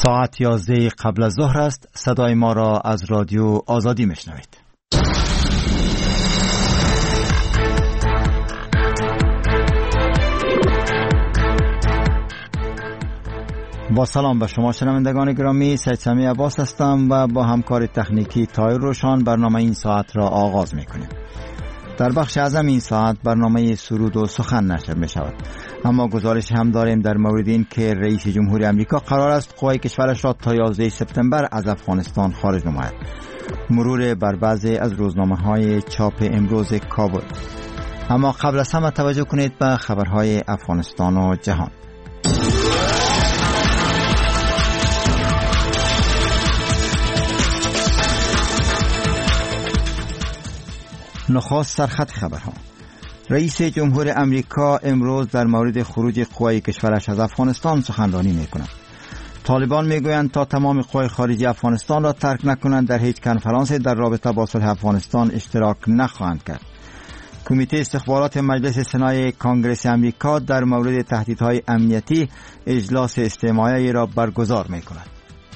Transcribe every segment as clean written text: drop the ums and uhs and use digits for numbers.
ساعت 11 قبل از ظهر است. صدای ما را از رادیو آزادی میشنوید. با سلام به شما شنوندگان گرامی، سید سمی عباس هستم و با همکار تکنیکی تایر روشان برنامه این ساعت را آغاز میکنیم. در بخش اعظم این ساعت برنامه سرود و سخن نشر می شود، اما گزارش هم داریم در مورد این که رئیس جمهور امریکا قرار است قوای کشورش را تا 11 سپتامبر از افغانستان خارج نماید. مرور بر بعضی از روزنامه‌های چاپ امروز کابل. اما قبل از همه توجه کنید به خبرهای افغانستان و جهان. نخست سرخط خبرها. رئیس جمهور امریکا امروز در مورد خروج قوای کشورش از افغانستان سخنرانی می‌کند. طالبان میگویند تا تمام قوای خارجی افغانستان را ترک نکنند در هیچ کنفرانسی در رابطه با صلح افغانستان اشتراک نخواهند کرد. کمیته استخبارات مجلس سنای کانگرس امریکا در مورد تهدیدهای امنیتی اجلاس استماعی را برگزار می‌کند.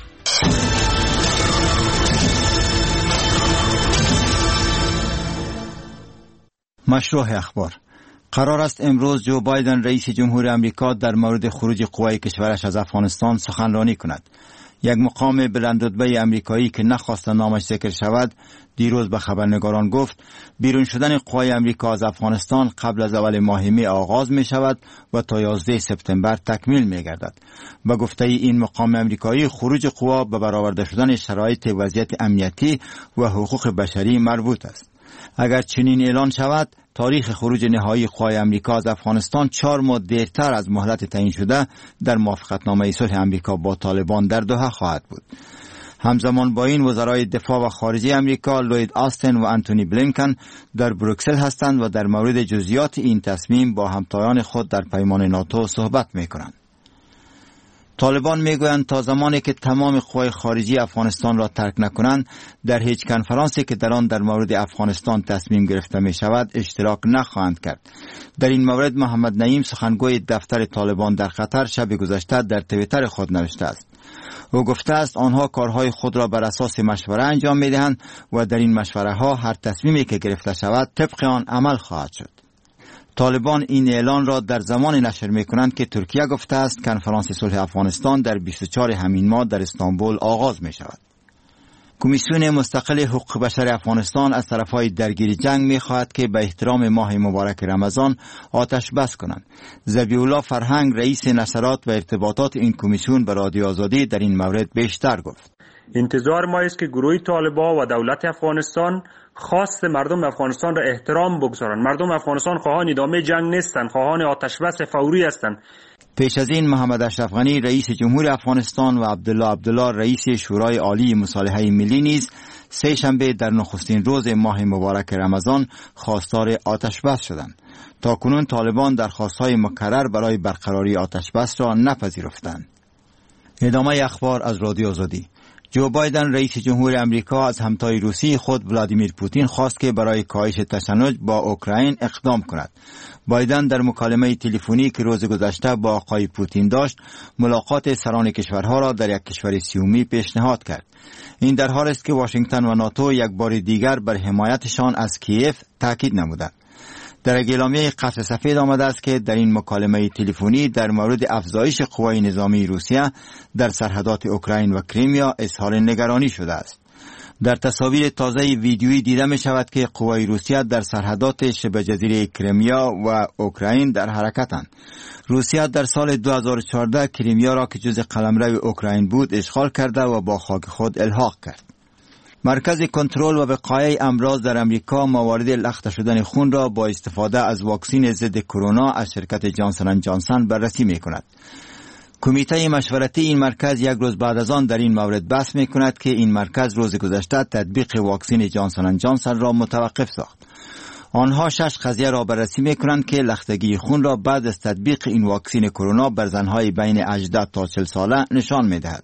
مشروع اخبار. قرار است امروز جو بایدن رئیس جمهور امریکا در مورد خروج قوای کشورش از افغانستان سخنرانی کند. یک مقام بلندرتبه امریکایی که نخواست نامش ذکر شود دیروز به خبرنگاران گفت بیرون شدن قوای امریکا از افغانستان قبل از اول ماه می آغاز می شود و تا 11 سپتامبر تکمیل می گردد. به گفته این مقام امریکایی خروج قوا به برآورده شدن شرایط وضعیت امنیتی و حقوق بشری مربوط است. اگر چنین اعلان شود تاریخ خروج نهایی قوای امریکا از افغانستان 4 ماه دیرتر از مهلت تعیین شده در موافقتنامه صلح امریکا با طالبان در دوحه خواهد بود. همزمان با این وزرای دفاع و خارجه امریکا لوید آستن و آنتونی بلینکن در بروکسل هستند و در مورد جزئیات این تصمیم با همتایان خود در پیمان ناتو صحبت می‌کنند. طالبان میگویند تا زمانی که تمام قوای خارجی افغانستان را ترک نکنند در هیچ کنفرانسی که در آن در مورد افغانستان تصمیم گرفته می شود اشتراک نخواهند کرد. در این مورد محمد نعیم سخنگوی دفتر طالبان در قطر شب گذشته در توییتر خود نوشته است. او گفته است آنها کارهای خود را بر اساس مشوره انجام می دهند و در این مشوره ها هر تصمیمی که گرفته شود طبق آن عمل خواهد شد. طالبان این اعلان را در زمان نشر می‌کنند که ترکیه گفته است کنفرانس صلح افغانستان در 24 همین ماه در استانبول آغاز می‌شود. کمیسیون مستقل حقوق بشر افغانستان از طرفهای درگیر جنگ می‌خواهد که به احترام ماه مبارک رمضان آتش بس کنند. ذبیح الله فرهنگ رئیس نشرات و ارتباطات این کمیسیون به رادیو آزادی در این مورد بیشتر گفت. انتظار ما است که گروه طالبان و دولت افغانستان خواست مردم افغانستان را احترام بگذارند. مردم افغانستان خواهان ادامه جنگ نیستند، خواهان آتش بس فوری هستند. پیش از این محمد اشرف غنی رئیس جمهور افغانستان و عبدالله رئیس شورای عالی مصالحه ملی نیز سه شنبه در نخستین روز ماه مبارک رمضان خواستار آتش بس شدند. تاکنون طالبان درخواست‌های مکرر برای برقراری آتش بس را نپذیرفتند. ادامه اخبار از رادیو آزادی. جو بایدن رئیس جمهور امریکا از همتای روسی خود ولادیمیر پوتین خواست که برای کاهش تشنج با اوکراین اقدام کند. بایدن در مکالمه تلفنی که روز گذشته با آقای پوتین داشت ملاقات سران کشورها را در یک کشور سیومی پیشنهاد کرد. این در حالی است که واشنگتن و ناتو یک بار دیگر بر حمایتشان از کیف تاکید نمودند. در اعلامیه قصر سفید آمده است که در این مکالمه تلفنی در مورد افزایش قوای نظامی روسیه در سرحدات اوکراین و کریمیا اظهار نگرانی شده است. در تصاویر تازه ویدیویی دیده می شود که قوای روسیه در سرحدات شبه جزیره کریمیا و اوکراین در حرکتند. روسیه در سال 2014 کریمیا را که جزء قلمرو اوکراین بود اشغال کرده و با خاک خود الحاق کرد. مرکز کنترل و وقایع امراض در امریکا موارد لخته شدن خون را با استفاده از واکسن ضد کرونا از شرکت جانسن اند جانسن بررسی می کند. کمیته مشورتی این مرکز یک روز بعد از آن در این مورد بحث می کند که این مرکز روز گذشته تطبیق واکسن جانسن اند جانسن را متوقف ساخت. آنها 6 قضیه را بررسی می کنند که لختگی خون را بعد از تطبیق این واکسن کرونا بر زنهای بین 18 تا 40 ساله نشان می دهد.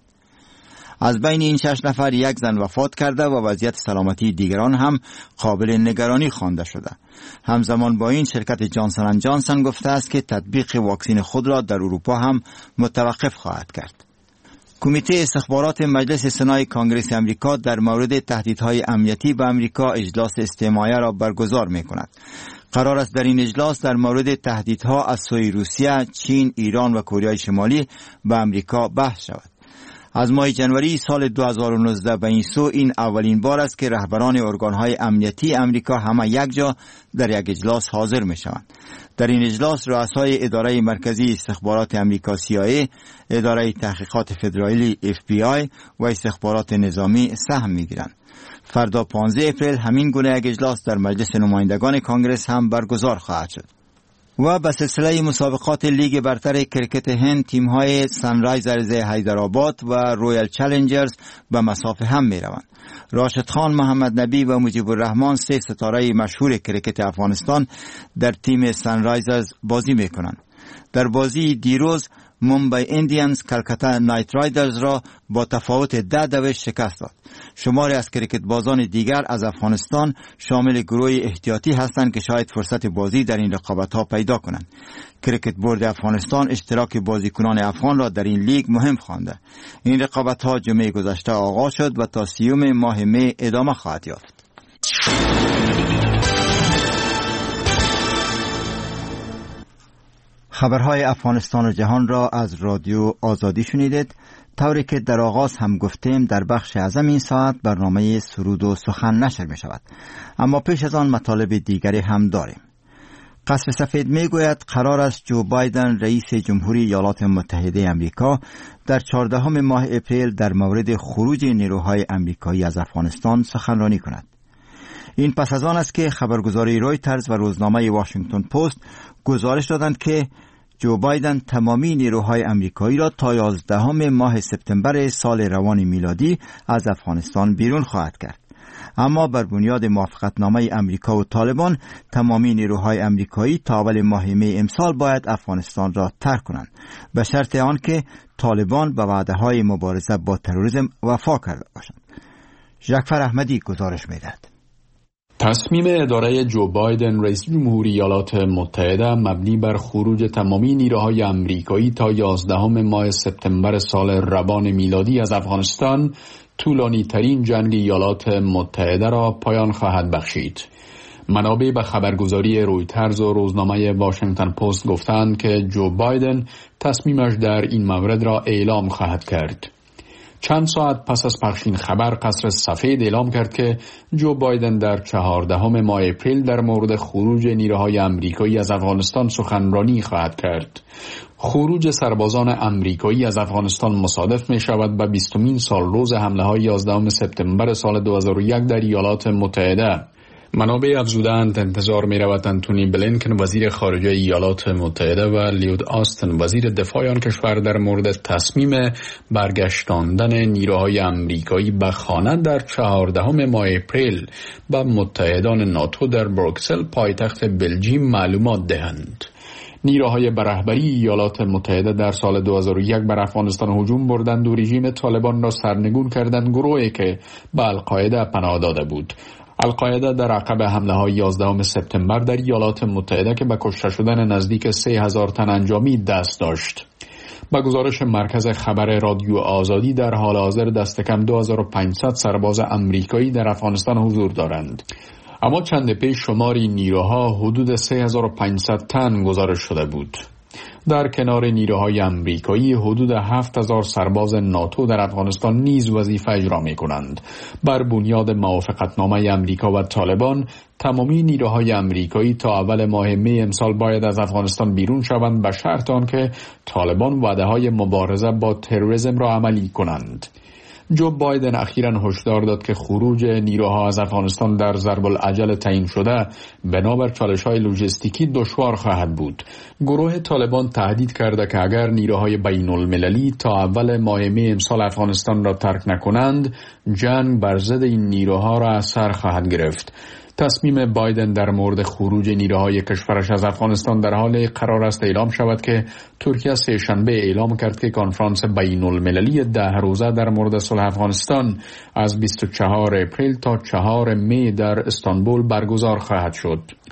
از بین این 6 نفر یک زن وفات کرده و وضعیت سلامتی دیگران هم قابل نگرانی خوانده شده. همزمان با این شرکت جانسن اند جانسن گفته است که تطبیق واکسن خود را در اروپا هم متوقف خواهد کرد. کمیته استخبارات مجلس سنای کنگره امریکا در مورد تهدیدهای امنیتی به امریکا اجلاس استماعی را برگزار می‌کند. قرار است در این اجلاس در مورد تهدیدها از سوی روسیه، چین، ایران و کره شمالی به امریکا بحث شود. از ماه جنوری سال 2019 به این سو این اولین بار است که رهبران ارگانهای امنیتی امریکا همه یک جا در یک اجلاس حاضر می شوند. در این اجلاس رؤسای اداره مرکزی استخبارات امریکا CIA، اداره تحقیقات فدرالی FBI و استخبارات نظامی سهم می گیرند. فردا 15 اپریل همین گونه یک اجلاس در مجلس نمایندگان کنگره هم برگزار خواهد شد. و به سلسله مسابقات لیگ برتر کرکت هند تیم‌های سنرایزرز حیدرآباد و رویال چالنجرز به مسافه هم می‌روند. راشد خان محمد نبی و مجیب الرحمن 3 ستاره مشهور کرکت افغانستان در تیم سنرایزرز بازی می‌کنند. در بازی دیروز ممبئی ایندیانز کلکتا نایت رایدرز را با تفاوت 10 شکست داد. شماری از کرکت بازان دیگر از افغانستان شامل گروه احتیاطی هستند که شاید فرصت بازی در این رقابت‌ها پیدا کنند. کرکت بورد افغانستان اشتراک بازیکنان افغان را در این لیگ مهم خوانده. این رقابت‌ها جمعه گذشته آغاز شد و تا 30 ماه می ادامه خواهد یافت. خبرهای افغانستان و جهان را از رادیو آزادی شنیدید. طوری که در آغاز هم گفتیم در بخش اعظم این ساعت برنامه سرود و سخن نشر می شود. اما پیش از آن مطالب دیگری هم داریم. قصر سفید می گوید قرار است جو بایدن رئیس جمهوری ایالات متحده امریکا در 14 ماه اپریل در مورد خروج نیروهای امریکایی از افغانستان سخنرانی کند. این پس از آن است که خبرگزاری رویترز و روزنامه واشنگتن پست گزارش دادند که جو بایدن تمامی نیروهای امریکایی را تا 11 ماه سپتامبر سال روان میلادی از افغانستان بیرون خواهد کرد. اما بر بنیاد موافقتنامه امریکا و طالبان تمامی نیروهای امریکایی تا اول ماه می امسال باید افغانستان را ترک کنند، به شرط آنکه طالبان به وعده‌های مبارزه با تروریسم وفا کرده باشند. ژاکفر احمدی گزارش می‌دهد. تصمیم اداره جو بایدن رئیس جمهوری ایالات متحده مبنی بر خروج تمامی نیروهای امریکایی تا 11 ماه سپتامبر سال روان میلادی از افغانستان طولانی ترین جنگ ایالات متحده را پایان خواهد بخشید. منابع به خبرگزاری رویترز و روزنامه واشنگتن پست گفتند که جو بایدن تصمیمش در این مورد را اعلام خواهد کرد. چند ساعت پس از پخش این خبر قصر سفید اعلام کرد که جو بایدن در 14 ماه اپریل در مورد خروج نیروهای امریکایی از افغانستان سخنرانی خواهد کرد. خروج سربازان امریکایی از افغانستان مصادف می شود به 20مین سالروز حمله های 11 سپتامبر سال 2001 در ایالات متحده. منابع افزودند انتظار می رود انتونی بلینکن وزیر خارجه ایالات متحده و لیود آستن وزیر دفاع آن کشور در مورد تصمیم برگشتاندن نیروهای امریکایی به خانه در 14 ماه اپریل به متحدان ناتو در بروکسل پایتخت بلژیم معلومات دهند. نیروهای به رهبری ایالات متحده در سال 2001 بر افغانستان هجوم بردند و رژیم طالبان را سرنگون کردند، گروهی که به القاعده پناه داده بود. القاعده در عقب حمله های 11 سپتامبر در ایالات متحده که به کشته شدن نزدیک 3000 تن انجامید دست داشت. با گزارش مرکز خبر رادیو آزادی در حال حاضر دست کم 2500 سرباز امریکایی در افغانستان حضور دارند. اما چند پیش شماری نیروها حدود 3500 تن گزارش شده بود. در کنار نیروهای امریکایی حدود 7000 سرباز ناتو در افغانستان نیز وظیفه اجرا می کنند. بر بنیاد موافقتنامه امریکا و طالبان تمامی نیروهای امریکایی تا اول ماه می امسال باید از افغانستان بیرون شوند به شرط آنکه طالبان وعده‌های مبارزه با تروریسم را عملی کنند. جو بایدن اخیراً هشدار داد که خروج نیروها از افغانستان در ضرب العجل تعیین شده بنابر چالش‌های لوجستیکی دشوار خواهد بود. گروه طالبان تهدید کرده که اگر نیروهای بین‌المللی تا اول ماه می امسال افغانستان را ترک نکنند، جنگ بر ضد این نیروها را از سر خواهد گرفت. تصمیم بایدن در مورد خروج نیروهای کشورش از افغانستان در حال قرار است اعلام شود که ترکیه سه‌شنبه اعلام کرد که کنفرانس بین‌المللی 10 روزه در مورد صلح افغانستان از 24 اپریل تا 4 می در استانبول برگزار خواهد شد.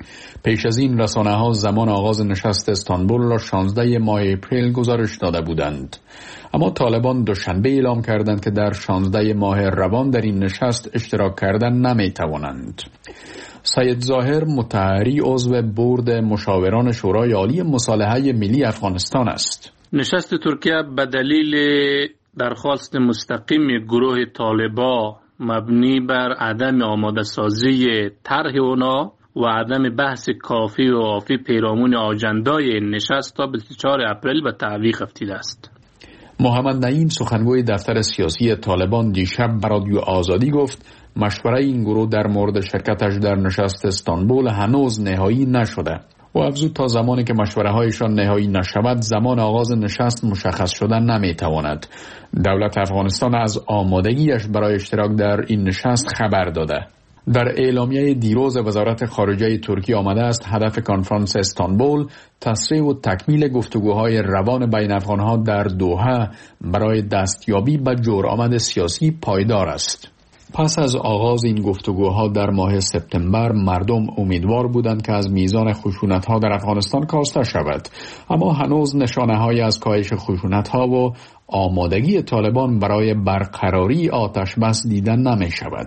پیش از این رسانه‌ها زمان آغاز نشست استانبول را 16 ماه اپریل گزارش داده بودند. اما طالبان دوشنبه اعلام کردند که در 16 ماه روان در این نشست اشتراک کردن نمی‌توانند. سید ظاهر مطهری عضو بورد مشاوران شورای عالی مصالحه ملی افغانستان است. نشست ترکیه به دلیل درخواست مستقیم گروه طالبان مبنی بر عدم آماده سازی طرح اونا و عدم بحث کافی و وافی پیرامون آجندای نشست تا 24 اپریل به تعویق افتیده است. محمد نعیم سخنگوی دفتر سیاسی طالبان دیشب به رادیو آزادی گفت مشوره این گروه در مورد شرکتش در نشست استانبول هنوز نهایی نشده و افزود تا زمانی که مشوره هایشان نهایی نشود زمان آغاز نشست مشخص شدن نمیتواند. دولت افغانستان از آمادگیش برای اشتراک در این نشست خبر داده. در اعلامیه دیروز وزارت خارجه ترکیه آمده است هدف کنفرانس استانبول تسریع و تکمیل گفتگوهای روان بین افغانها در دوحه برای دستیابی به جرآمد سیاسی پایدار است. پس از آغاز این گفتگوها در ماه سپتامبر مردم امیدوار بودند که از میزان خشونت‌ها در افغانستان کاسته شود، اما هنوز نشانه‌هایی از کاهش خشونت‌ها و آمادگی طالبان برای برقراری آتش بس دیده نمی‌شود.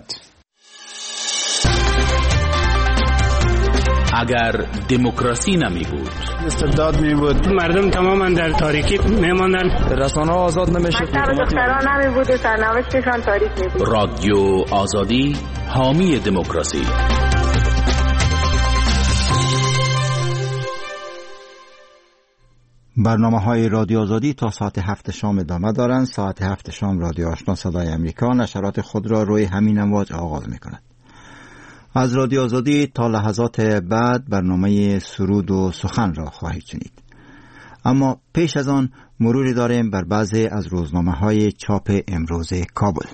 اگر دموکراسی نمی بود، استبداد می بود، مردم تماما در تاریکی می ماندن، رسانه ها آزاد نمی شد، دختران نمی بود و سرنوشتشان تاریک می بود. رادیو آزادی حامی دموکراسی. برنامه‌های رادیو آزادی تا ساعت 7 شام ادامه دارند. ساعت 7 شام رادیو آشنا صدای امریکا نشرات خود را روی همین امواج آغاز می‌کند. از رادیو آزادی تا لحظات بعد برنامه سرود و سخن را خواهید شنید. اما پیش از آن مروری داریم بر بعضی از روزنامه‌های چاپ امروز کابل.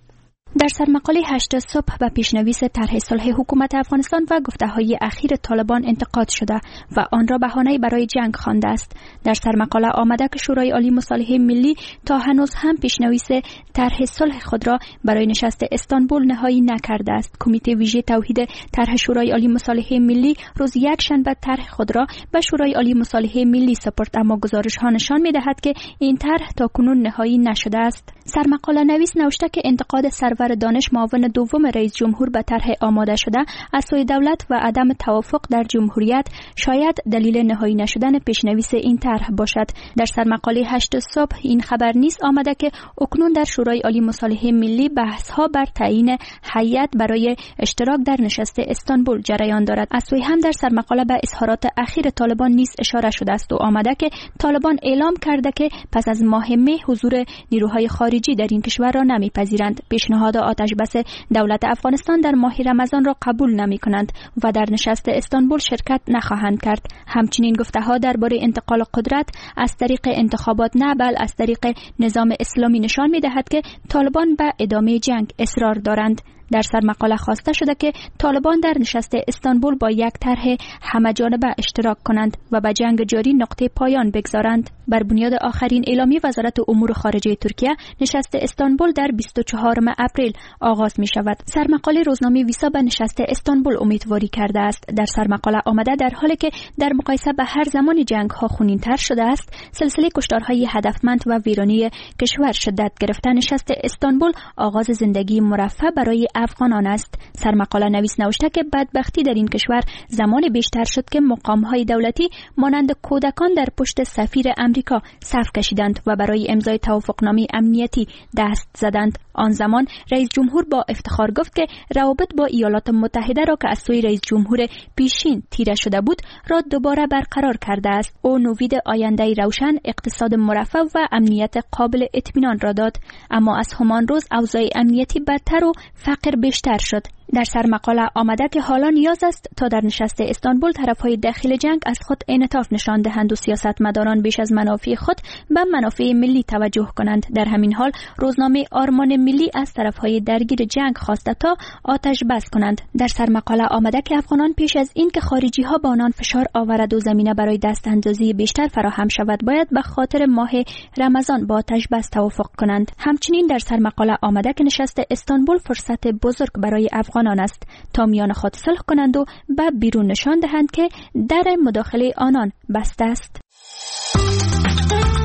در سرمقاله 8 صبح به پیشنویس طرح صلح حکومت افغانستان و گفته‌های اخیر طالبان انتقاد شده و آن را بهانه‌ای برای جنگ خوانده است. در سرمقاله آمده که شورای عالی مصالحه ملی تا هنوز هم پیشنویس طرح صلح خود را برای نشست استانبول نهایی نکرده است. کمیته ویژه توحید طرح شورای عالی مصالحه ملی روز یکشنبه طرح خود را به شورای عالی مصالحه ملی سپرد، اما گزارش‌ها نشان می‌دهد که این طرح تاکنون نهایی نشده است. سرمقاله نویس نوشته که انتقاد سرور دانش معاون دوم رئیس جمهور به طرح آماده شده از سوی دولت و عدم توافق در جمهوریت شاید دلیل نهایی نشدن پیشنویس این طرح باشد. در سرمقاله 8 صبح این خبر نیز آمده که اکنون در شورای عالی مصالحه ملی بحث‌ها بر تعیین هیئت برای اشتراک در نشست استانبول جریان دارد. از سوی هم در سرمقاله به اظهارات اخیر طالبان نیز اشاره شده است و آمده که طالبان اعلام کرده که پس از ماه مه حضور نیروهای خارجی در این کشور را نمیپذیرند. پیشنهاد آتش بس دولت افغانستان در ماه رمضان را قبول نمی کنند و در نشست استانبول شرکت نخواهند کرد. همچنین گفته ها درباره انتقال قدرت از طریق انتخابات نه بل از طریق نظام اسلامی نشان می دهد که طالبان به ادامه جنگ اصرار دارند. در سرمقاله خواسته شده که طالبان در نشست استانبول با یک طرح همه‌جانبه اشتراک کنند و به جنگ جاری نقطه پایان بگذارند. بر بنیاد آخرین اعلامیه وزارت امور خارجه ترکیه نشست استانبول در 24 اپریل آغاز می شود. سرمقاله روزنامه ویسا به نشست استانبول امیدواری کرده است. در سرمقاله آمده در حالی که در مقایسه به هر زمان جنگ ها خونین‌تر شده است، سلسله کشتارهای هدفمند و ویرانی کشور شدت گرفته، نشست استانبول آغاز زندگی مرفه برای افغانان است. سرمقاله نویس نوشته که بدبختی در این کشور زمان بیشتر شد که مقام‌های دولتی مانند کودکان در پشت سفیر امریکا صف کشیدند و برای امضای توافقنامه امنیتی دست زدند. آن زمان رئیس جمهور با افتخار گفت که روابط با ایالات متحده را که از سوی رئیس جمهور پیشین تیره شده بود را دوباره برقرار کرده است. او نوید آینده روشن، اقتصاد مرفه و امنیت قابل اطمینان را داد، اما از همان روز اوضاع امنیتی بدتر و فقر بیشتر شد. در سرمقاله آمده که حالا نیاز است تا در نشست استانبول طرفهای داخل جنگ از خود انعطاف نشان دهند و سیاستمداران بیش از منافع خود به منافع ملی توجه کنند. در همین حال روزنامه آرمان ملی از طرفهای درگیر جنگ خواسته تا آتش بس کنند. در سرمقاله آمده که افغانان پیش از این که خارجی ها با آنان فشار آورد و زمینه برای دست اندازی بیشتر فراهم شود باید به خاطر ماه رمضان با آتش بس توافق کنند. همچنین در سرمقاله آمده که نشست استانبول فرصت بزرگ برای افغان افغانان است تا میان خود صلح کنند و به بیرون نشان دهند که در مداخله آنان بسته است.